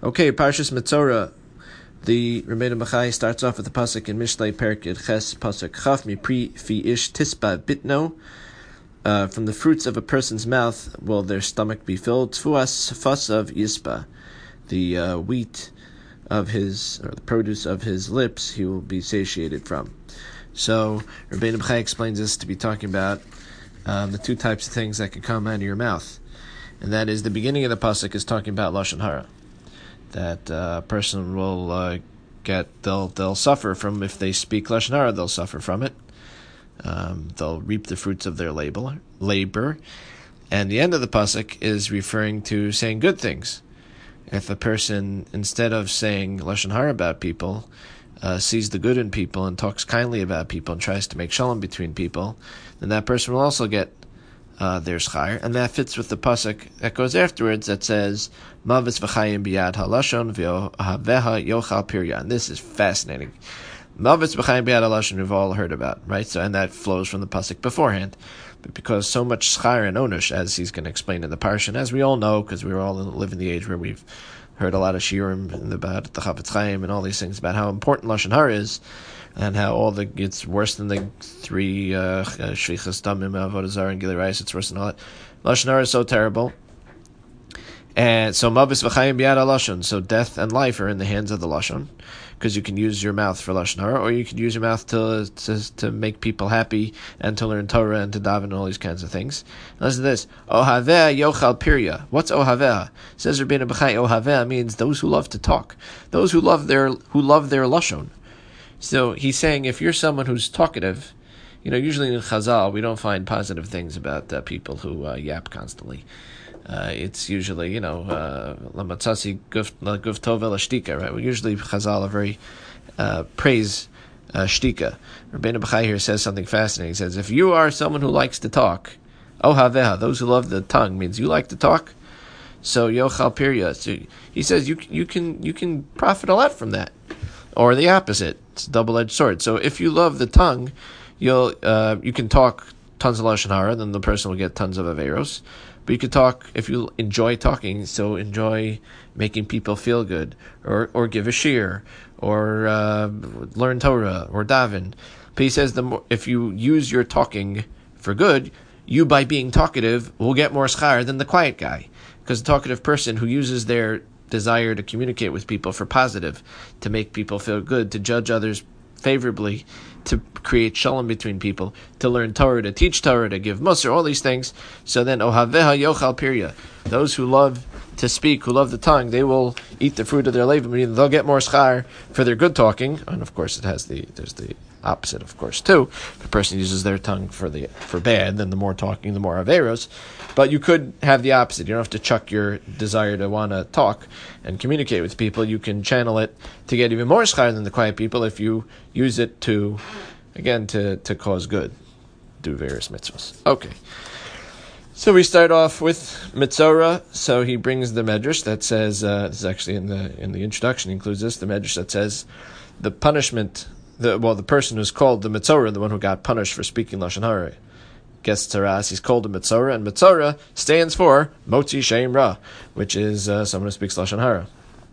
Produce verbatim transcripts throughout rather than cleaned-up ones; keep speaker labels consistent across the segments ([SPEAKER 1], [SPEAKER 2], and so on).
[SPEAKER 1] Okay, Parshas Metzora. The Rebbeinu Bachai starts off with the pasuk in Mishlei Perek Yud Ches pasuk Chaf Mipri Fi Ish Tispa Bitno. Uh, from the fruits of a person's mouth will their stomach be filled. Tfuas Fas of Yispa, the uh, wheat of his, or the produce of his lips, he will be satiated from. So Rebbeinu Bachai explains this to be talking about um, the two types of things that can come out of your mouth, and that is the beginning of the pasuk is talking about lashon hara. That a uh, person will uh, get, they'll they'll suffer from, if they speak lashon hara, they'll suffer from it. Um, they'll reap the fruits of their labor, labor. And the end of the pasuk is referring to saying good things. If a person, instead of saying lashon hara about people, uh, sees the good in people and talks kindly about people and tries to make shalom between people, then that person will also get Uh, their schar, and that fits with the pasuk that goes afterwards that says Mavis v'chayim biyad halashon v'ohaveha yochal pirya. And this is fascinating. Mavis v'chayim biyad halashon we've all heard about, right? So, and that flows from the pasuk beforehand. But because so much schar and onush, as he's going to explain in the parsha, and as we all know, because we were all live in the age where we've heard a lot of shiurim about the Chafetz Chaim and all these things about how important lashon hara is, and how all the it's worse than the three shvichas damim, avodah zarah, and gilui arayos. It's worse than all that. Lashon hara is so terrible, and so mavis v'chayim biyad halashon. So death and life are in the hands of the lashon, because you can use your mouth for lashon hara, or you can use your mouth to to to make people happy and to learn Torah and to daven and all these kinds of things. And listen to this: ohaveh yochal pirya. What's ohaveh? Says Rebbeinu Bachai, ohaveh means those who love to talk, those who love their who love their lashon. So he's saying if you're someone who's talkative, you know, usually in Chazal we don't find positive things about uh, people who uh, yap constantly. Uh, it's usually, you know, lamatzasi guf tova l'shtika, right? Well, usually Chazal are very uh, praise uh, shtika. Rebbeinu Bachai here says something fascinating. He says, if you are someone who likes to talk, ohaveha, those who love the tongue, means you like to talk. So yochal pirya. So he says you you can you can profit a lot from that. Or the opposite, it's a double-edged sword. So if you love the tongue, you'll uh, you can talk tons of lashon hara, then the person will get tons of averos. But you can talk, if you enjoy talking, so enjoy making people feel good, or or give a shir, or uh, learn Torah, or daven. But he says the more, if you use your talking for good, you by being talkative will get more schar than the quiet guy, because the talkative person who uses their desire to communicate with people for positive, to make people feel good, to judge others favorably, to create shalom between people, to learn Torah, to teach Torah, to give musar, all these things. So then, ohaveha yochal pirya, those who love to speak, who love the tongue, they will eat the fruit of their labor, meaning they'll get more schar for their good talking. And of course, it has the there's the opposite, of course, too. If a person uses their tongue for the for bad, then the more talking, the more averos. But you could have the opposite. You don't have to chuck your desire to want to talk and communicate with people. You can channel it to get even more schar than the quiet people if you use it to, again, to, to cause good, do various mitzvahs. Okay. So we start off with Metzora. So he brings the medrash that says, uh, this is actually in the in the introduction, he includes this, the medrash that says the punishment, the well, the person who's called the Metzora, the one who got punished for speaking lashon hara, gets tzaras, he's called a Metzora, and Metzora stands for Motzi Shem Ra, which is uh, someone who speaks lashon hara.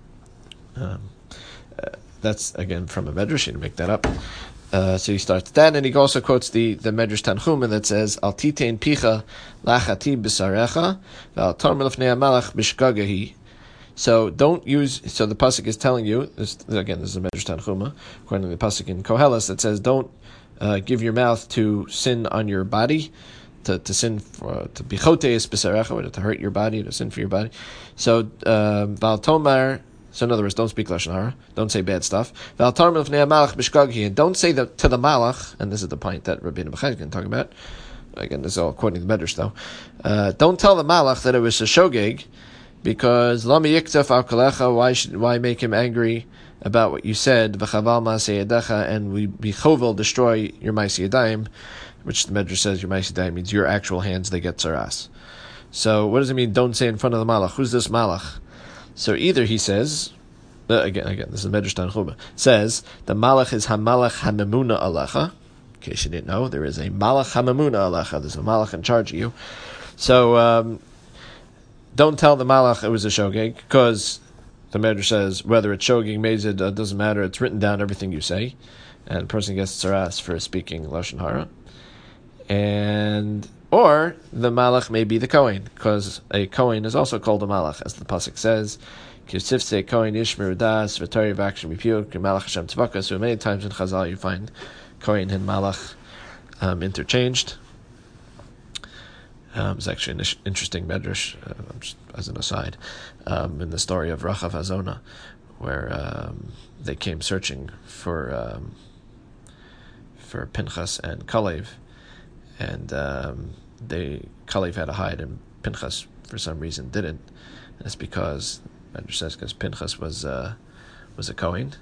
[SPEAKER 1] Um, uh, that's again from a medrash, he didn't make that up. Uh, so he starts with that, and he also quotes the, the Medrash Tanchuma that says, Al titein picha lachati b'sarecha, v'al torma lefnei hamalach b'shgagahi. So don't use, so the pasuk is telling you, this, again, this is a Medrash Tanchuma, according to the pasuk in Koheles, that says, don't uh, give your mouth to sin on your body, to, to sin, for, to bichoteis b'sarecha, to hurt your body, to sin for your body. So, v'al tomar, so in other words, don't speak lashon hara, don't say bad stuff. And don't say that to the malach, and this is the point that Rebbeinu Bachai is going to talk about. Again, this is all quoting the medrash, though. Uh, don't tell the malach that it was a shogeg, because lami yiktaf al kalecha. Why should why make him angry about what you said? V'chaval ma'aseh yadecha, and we bichovel destroy your ma'aseh yadayim, which the medrash says your ma'aseh yadayim means your actual hands. They get tzaras. So what does it mean? Don't say in front of the malach. Who's this malach? So either he says, uh, again, again, this is Medrash Tanchuma, says the malach is hamalach hamemuna alecha. In case you didn't know, there is a malach hamemuna alecha. There's a malach in charge of you. So um, don't tell the malach it was a shogeg, because the Medrash says whether it's shogig, mezid, uh, doesn't matter. It's written down everything you say, and the person gets tzaras for speaking lashon hara. And or the malach may be the kohen, because a kohen is also called a malach, as the pasuk says. Kisifse kohen yishmer das v'tari v'akshem yipiyuk malach Hashem tzvaka. So many times in Chazal you find kohen and malach um, interchanged. Um, it's actually an interesting medrash, uh, just as an aside, um, in the story of Rachav Hazona, where um, they came searching for um, for Pinchas and Kalev, and um, they Kalev had to hide, and Pinchas for some reason didn't. And it's because medrash says because Pinchas was uh, was a Kohen,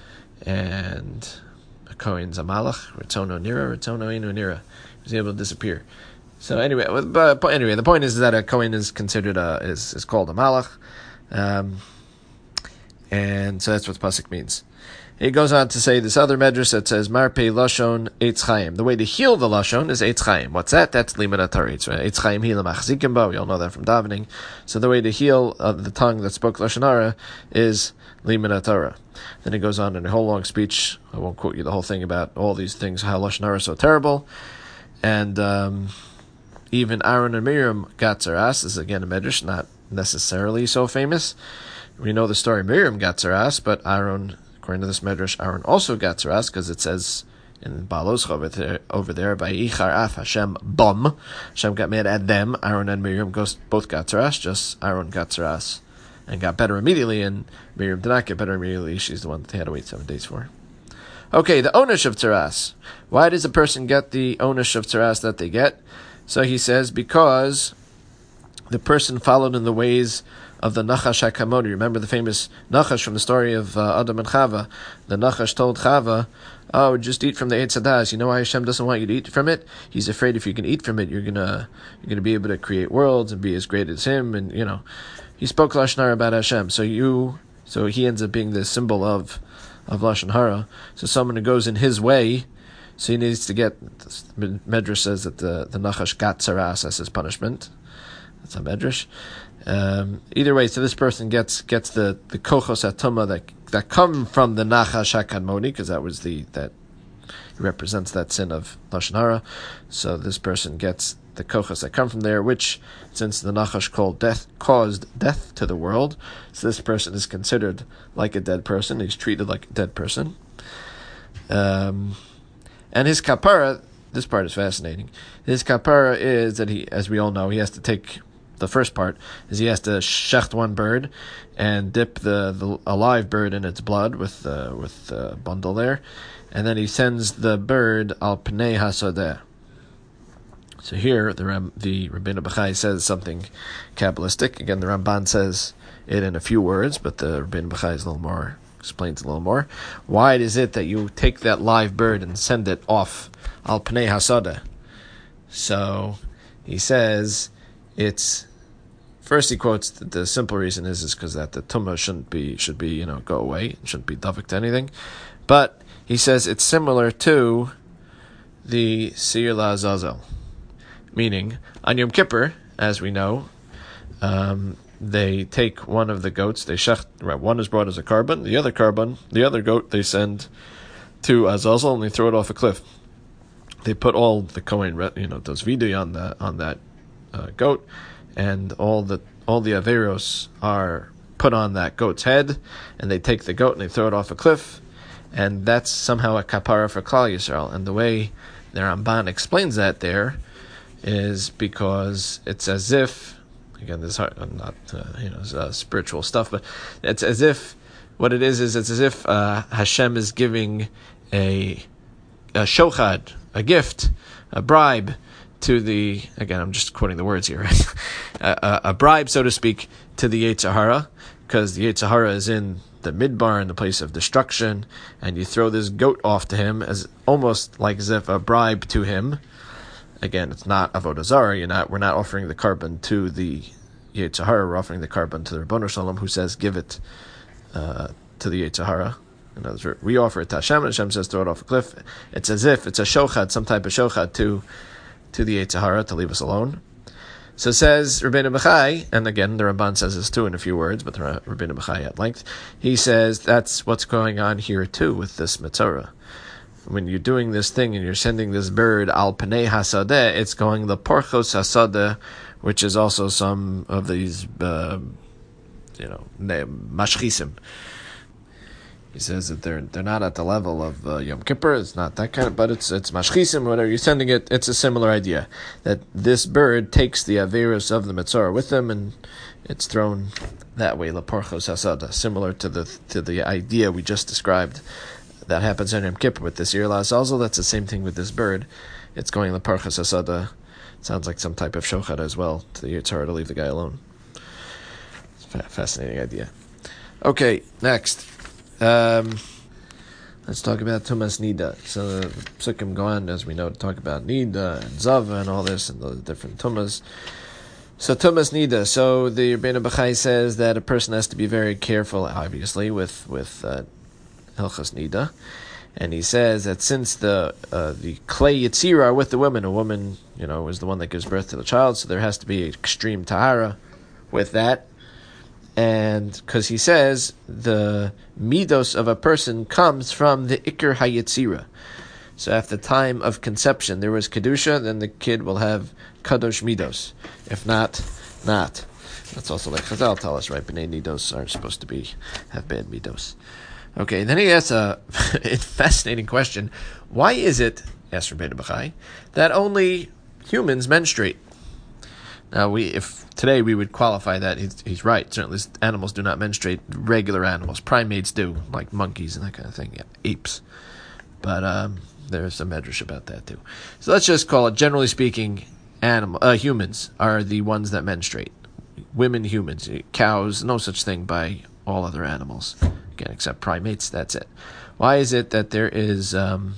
[SPEAKER 1] and a Kohen's a malach, Ritzono Nira, Ritzono Inu Nira. He was able to disappear. So anyway, but anyway, the point is that a Kohen is considered a is, is called a malach, um, and so that's what the pasuk means. He goes on to say this other medrash that says marpei lashon eitz chaim. The way to heal the lashon is eitz chaim. What's that? That's limud hataretz. Right? Eitz chaim hila machzikim bo. We all know that from davening. So the way to heal uh, the tongue that spoke lashon hara is limud haTorah. Then he goes on in a whole long speech. I won't quote you the whole thing about all these things, how lashon hara is so terrible, and um, even Aaron and Miriam got tzaras. This is again a medrash, not necessarily so famous. We know the story Miriam got tzaras, but Aaron, according to this medrash, Aaron also got tzaras because it says in Balos over there, over there by Ichar Af Hashem Bum. Hashem got mad at them. Aaron and Miriam both got tzaras. Just Aaron got tzaras and got better immediately, and Miriam did not get better immediately. She's the one that they had to wait seven days for. Okay, the onesh of tzaras. Why does a person get the onesh of tzaras that they get? So he says, because the person followed in the ways of the Nachash HaKamoni. Remember the famous Nachash from the story of uh, Adam and Chava. The Nachash told Chava, oh, just eat from the Eitz Hadas. You know why Hashem doesn't want you to eat from it? He's afraid if you can eat from it, you're gonna you're gonna be able to create worlds and be as great as him. And you know, he spoke Lashon Hara about Hashem. So you, so he ends up being the symbol of of Lashon Hara. So someone who goes in his way, so he needs to get. Medrash says that the the Nachash got tzaras as his punishment. That's a medrash. Um, either way, so this person gets gets the the kochos atuma that that come from the Nachash HaKadmoni, because that was the that represents that sin of lashon hara. So this person gets the kochos that come from there, which, since the Nachash called death caused death to the world, so this person is considered like a dead person. He's treated like a dead person. Um. And his kapara, this part is fascinating. His kapara is that he, as we all know, he has to take, the first part is he has to shecht one bird and dip the, the a live bird in its blood with uh, with the bundle there, and then he sends the bird al pnei hasodeh. So here the Ram, the Rabbeinu Bachai says something Kabbalistic. Again, the Ramban says it in a few words, but the Rabbeinu Bachai is a little more. Explains a little more. Why is it that you take that live bird and send it off al pnei hasada? So he says it's first he quotes that the simple reason is is because that the tumah shouldn't be should be you know go away, it shouldn't be davik to anything. But he says it's similar to the Seir LaAzazel, meaning on Yom Kippur, as we know. Um, They take one of the goats, they shech, right, one is brought as a carbon, the other carbon, the other goat they send to Azazel and they throw it off a cliff. They put all the Kohen, you know, those vidui on that on that uh, goat, and all the all the averos are put on that goat's head, and they take the goat and they throw it off a cliff, and that's somehow a kapara for Klal Yisrael. And the way the Ramban explains that there is because it's as if, again, this is hard, not uh, you know uh, spiritual stuff, but it's as if what it is is it's as if uh, Hashem is giving a a shochad, a gift, a bribe to the. Again, I'm just quoting the words here, right? a, a, a bribe, so to speak, to the Yetzer Hara, because the Yetzer Hara is in the midbar, in the place of destruction, and you throw this goat off to him as almost like as if a bribe to him. Again, it's not avodah zarah. You're not. We're not offering the carbon to the Yetzer Hara. We're offering the carbon to the Ribbono Shel Olam, who says, "Give it uh, to the Yetzer Hara." In other words, we offer it to Hashem, and Hashem says, "Throw it off a cliff." It's as if it's a shochad, some type of shochad to to the Yetzer Hara to leave us alone. So says Rabbeinu Bachai, and again the Ramban says this too in a few words, but the Rabbeinu Bachai at length, he says that's what's going on here too with this Metzora. When you're doing this thing and you're sending this bird al Panei Hasadeh, it's going the Porchos Hasadeh, which is also some of these, uh, you know, mashchisim. He says that they're they're not at the level of uh, Yom Kippur. It's not that kind of, but it's it's mashchisim. Whatever you're sending it, it's a similar idea that this bird takes the averus of the Metzora with them, and it's thrown that way. La Porchos Hasadeh, similar to the to the idea we just described that happens in Yom Kippur with this Irla Azazel. That's the same thing with this bird. It's going La Porchos Hasadeh. Sounds like some type of shochad as well to the Yitzhar to leave the guy alone. It's a fascinating idea. Okay, next. Um, let's talk about Tumas Nida. So the Psukim go on, as we know, to talk about Nida and Zava and all this and the different Tumas. So Tumas Nida. So the Rebbeinu Bachai says that a person has to be very careful, obviously, with with uh, Hilchas Nida. And he says that since the uh, the clay Yitzira are with the woman, a woman, you know, is the one that gives birth to the child, so there has to be extreme tahara with that. And because he says the midos of a person comes from the Iker HaYitzira. So at the time of conception there was Kedusha, then the kid will have Kadosh midos. If not, not. That's also like Chazal tell us, right? Bnei Nidos aren't supposed to be have bad midos. Okay, then he asks a fascinating question. Why is it, asks Rabbeinu Bachai, that only humans menstruate? Now, we if today we would qualify that, he's, he's right. Certainly animals do not menstruate, regular animals. Primates do, like monkeys and that kind of thing, yeah, apes. But um, there's some medrash about that too. So let's just call it, generally speaking, animal uh, humans are the ones that menstruate. Women, humans, cows, no such thing by all other animals. Again, except primates, that's it. Why is it that there is um,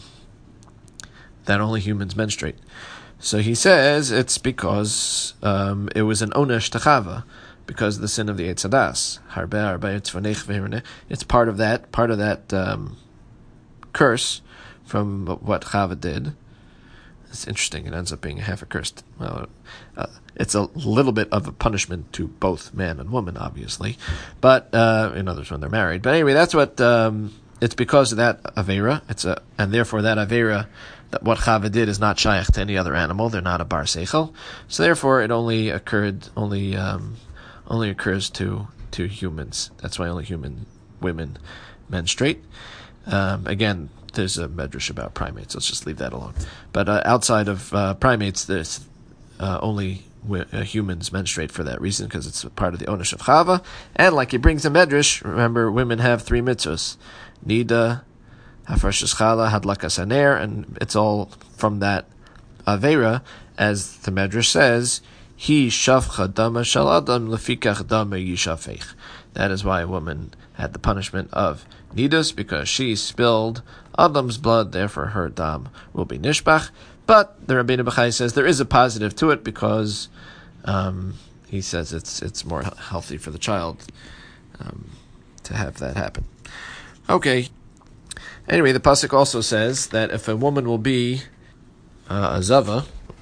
[SPEAKER 1] that only humans menstruate? So he says it's because um, it was an onesh techava, because of the sin of the Eitz Hadas. Harbe harbe tzvanech ve'irneh. It's part of that, part of that um, curse from what Chava did. It's interesting. It ends up being a half a curse. Well, uh, it's a little bit of a punishment to both man and woman, obviously, but uh, in others when they're married. But anyway, that's what um, it's because of that avera. It's a and therefore that avera, that what Chava did is not shaykh to any other animal. They're not a bar seichel, so therefore it only occurred only um, only occurs to to humans. That's why only human women menstruate. Um, again, there's a medrash about primates. Let's just leave that alone. But uh, outside of uh, primates, there's uh, only w- uh, humans menstruate for that reason, because it's part of the onesh of Chava. And like he brings a medrash, remember, women have three mitzvahs: nida, hafresh chala, hadlakas haner, and it's all from that avera, as the medrash says. He shafcha dama shel adam lefikach dama yishafech. That is why a woman had the punishment of nidus, because she spilled Adam's blood, therefore her dam will be nishbach. But the Rabbeinu Bachai says there is a positive to it, because um, he says it's it's more healthy for the child um, to have that happen. Okay. Anyway, the pasuk also says that if a woman will be uh, a zava,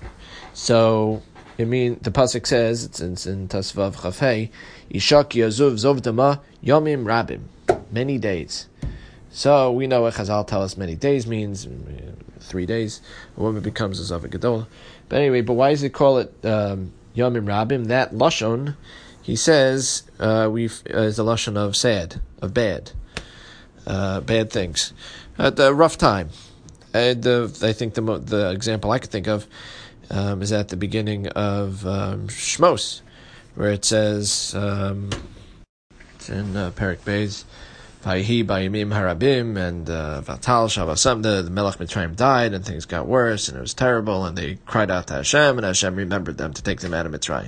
[SPEAKER 1] so it mean the pasuk says it's in, it's in Tasvav Chafei, Ishak Yazuv Zovdama Yomim Rabim, many days. So we know what Chazal tell us many days means, three days. A woman becomes a Zava Gedola. But anyway, but why does it call it um, Yomim Rabim? That lashon, he says, uh, we've uh, is a lashon of sad, of bad, uh, bad things, at a rough time. Uh, the I think the the example I could think of um, is at the beginning of um, Shmos, where it says um, it's in uh, Perek Beis. Vayhi bayimim harabim, and uh, Vatal Shavasam, the, the Melech Mitzrayim died, and things got worse, and it was terrible, and they cried out to Hashem, and Hashem remembered them to take them out of Mitzrayim.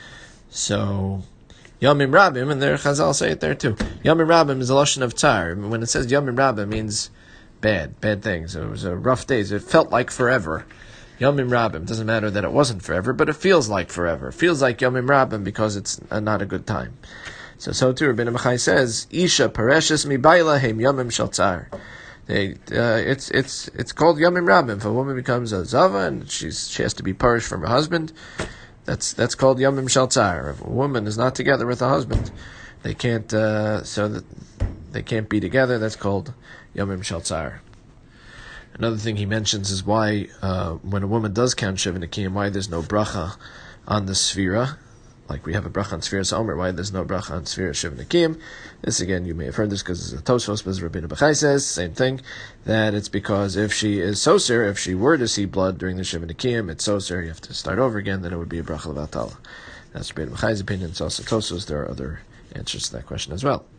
[SPEAKER 1] So, Yomim Rabim, and there Chazal say it there too. Yomim Rabim is a lashon of tsar. When it says Yomim Rabim, it means bad, bad things. It was a rough days. It felt like forever. Yomim Rabim, doesn't matter that it wasn't forever, but it feels like forever. It feels like Yomim Rabim because it's uh, not a good time. So, so too, Rabbeinu Bachai says, Isha pareshes mi baila heim yomim shel tzar. They, uh, it's it's it's called Yomim Rabim. If a woman becomes a zava and she's she has to be parish from her husband, That's that's called Yomim Shel Tzar. If a woman is not together with a husband, they can't uh, so that they can't be together. That's called Yomim Shel Tzar. Another thing he mentions is why uh, when a woman does count Shiva Nekiyim, why there's no bracha on the Sfira. Like we have a bracha on Sfiras Omer, why there's no bracha on Sfiras Shiva Nekiyim. This again, you may have heard this because it's a Tosfos, but Rabbeinu Bachai says, same thing, that it's because if she is Soser, if she were to see blood during the Shiva Nekiyim, it's Soser, you have to start over again, then it would be a bracha levatala. That's Rabbeinu Bachai's opinion. It's also Tosfos. There are other answers to that question as well.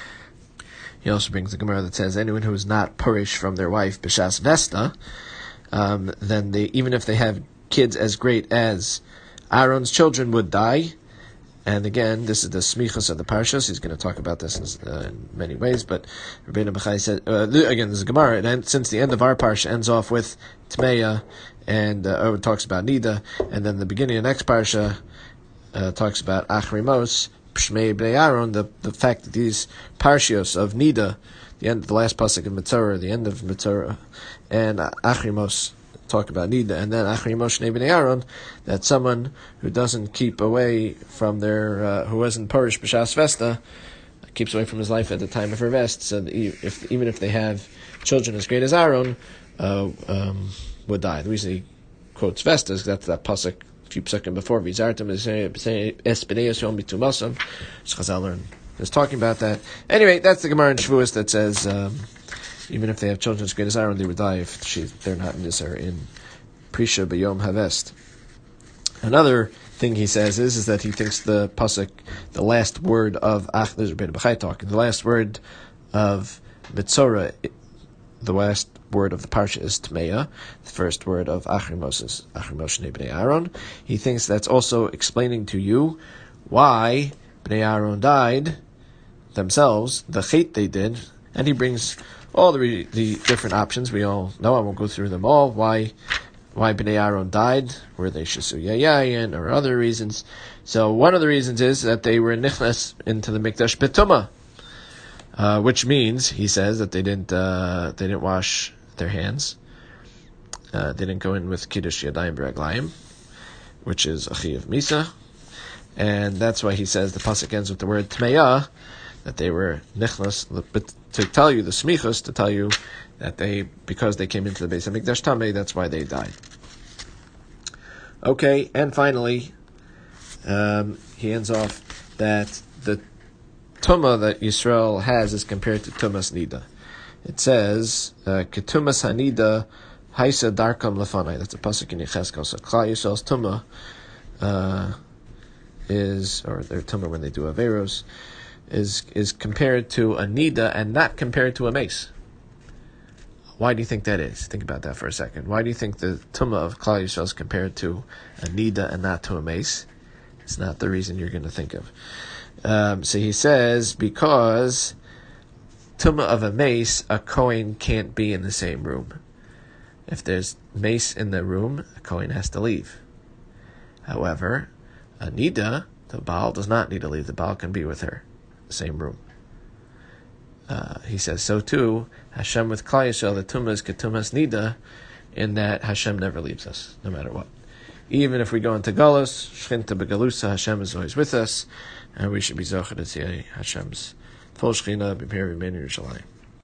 [SPEAKER 1] He also brings the Gemara that says anyone who is not purish from their wife b'shas vesta, um, then they, even if they have kids as great as Aaron's children, would die. And again, this is the smichas of the parshas. He's going to talk about this in, uh, in many ways. But Rabbeinu Bachai said, uh, again, this is Gemara. It ends, since the end of our parsha ends off with Tmeya, and uh, it talks about Nida, and then the beginning of the next parsha uh, talks about Achrimos, Pshmei Bnei Aaron, the, the fact that these parshios of Nida, the end, the last pasuk of Mitzorah, the end of Mitzorah, and uh, Achrimos, talk about Nida, and then Achri Moshe Bnei Aaron, that someone who doesn't keep away from their, uh, who wasn't Parish B'Shas Vesta, keeps away from his life at the time of her vest, so that if, even if they have children as great as Aaron, uh, um, would die. The reason he quotes Vesta is that's that pasuk, a few pasukim before, Vizartem es b'nei yom b'tumasam, Chazal learn is talking about that. Anyway, that's the Gemara in Shavuos that says, um, even if they have children as great as Aaron, they would die if she, they're not in this or in Prisha B'Yom Havest. Another thing he says is, is that he thinks the pasuk, the last word of Ach, there's Rabbeinu Bachai talking, the last word of Mitzorah, the last word of the parsha is Tmeya, the first word of Achrimos is Achrimos Shnei Bnei Aaron. He thinks that's also explaining to you why Bnei Aaron died themselves, the chait they did, and he brings all the the different options. We all know, I won't go through them all, why why Bnei Aaron died, were they Shisu Yayayin, or other reasons. So one of the reasons is that they were nichnas into the Mikdash B'tumah, uh, which means, he says, that they didn't uh, they didn't wash their hands. Uh, they didn't go in with Kiddush Yadayim B'Raglayim, which is Achi of Misa. And that's why he says the pasuk ends with the word Tmeya, that they were nichnas, but to tell you the smichos, to tell you that they, because they came into the Beis HaMikdash Tamei, that's why they died. Okay, and finally, um, he ends off that the Tumah that Yisrael has is compared to Tumas Nida. It says, Ketumas Hanida Haisa Darkam Lefanai. That's a pasuk in Yechezkel. So Klal Yisrael's Tumah uh, is, or their Tumah when they do Averos, is is compared to a nida and not compared to a mace. Why do you think that is? Think about that for a second. Why do you think the tumah of Klal Yisrael is compared to a nida and not to a mace? It's not the reason you're going to think of. Um, so he says, because tumah of a mace, a kohen can't be in the same room. If there's mace in the room, a kohen has to leave. However, a nida, the Baal does not need to leave. The Baal can be with her. Same room. Uh, he says so too. Hashem with Klal Yisrael, the tumah is ketumas nida, in that Hashem never leaves us, no matter what. Even if we go into galus, shchinta begalusa, Hashem is always with us, and we should be zocher to see Hashem's full shchina b'pir b'mein Yerushalayim.